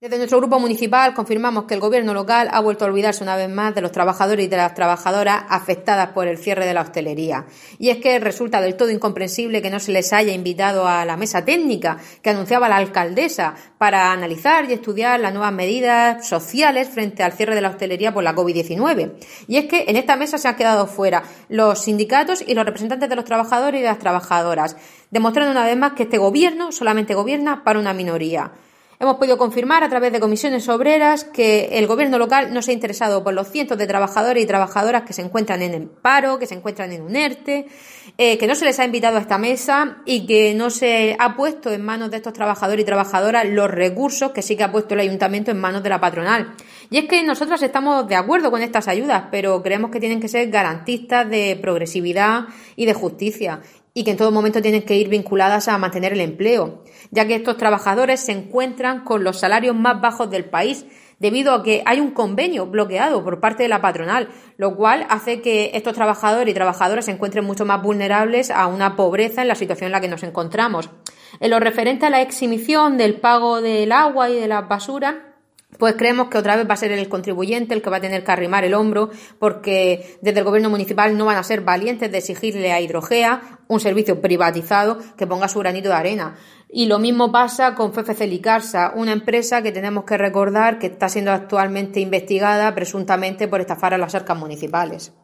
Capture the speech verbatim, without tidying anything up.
Desde nuestro grupo municipal confirmamos que el gobierno local ha vuelto a olvidarse una vez más de los trabajadores y de las trabajadoras afectadas por el cierre de la hostelería. Y es que resulta del todo incomprensible que no se les haya invitado a la mesa técnica que anunciaba la alcaldesa para analizar y estudiar las nuevas medidas sociales frente al cierre de la hostelería por la COVID diecinueve. Y es que en esta mesa se han quedado fuera los sindicatos y los representantes de los trabajadores y de las trabajadoras, demostrando una vez más que este gobierno solamente gobierna para una minoría. Hemos podido confirmar a través de comisiones obreras que el gobierno local no se ha interesado por los cientos de trabajadores y trabajadoras que se encuentran en el paro, que se encuentran en un ERTE, eh, que no se les ha invitado a esta mesa y que no se ha puesto en manos de estos trabajadores y trabajadoras los recursos que sí que ha puesto el ayuntamiento en manos de la patronal. Y es que nosotros estamos de acuerdo con estas ayudas, pero creemos que tienen que ser garantistas de progresividad y de justicia, y que en todo momento tienen que ir vinculadas a mantener el empleo, ya que estos trabajadores se encuentran con los salarios más bajos del país, debido a que hay un convenio bloqueado por parte de la patronal, lo cual hace que estos trabajadores y trabajadoras se encuentren mucho más vulnerables a una pobreza en la situación en la que nos encontramos. En lo referente a la exhibición del pago del agua y de las basuras, pues creemos que otra vez va a ser el contribuyente el que va a tener que arrimar el hombro, porque desde el gobierno municipal no van a ser valientes de exigirle a Hidrogea, un servicio privatizado, que ponga su granito de arena. Y lo mismo pasa con F F C Licarsa, una empresa que tenemos que recordar que está siendo actualmente investigada presuntamente por estafar a las arcas municipales.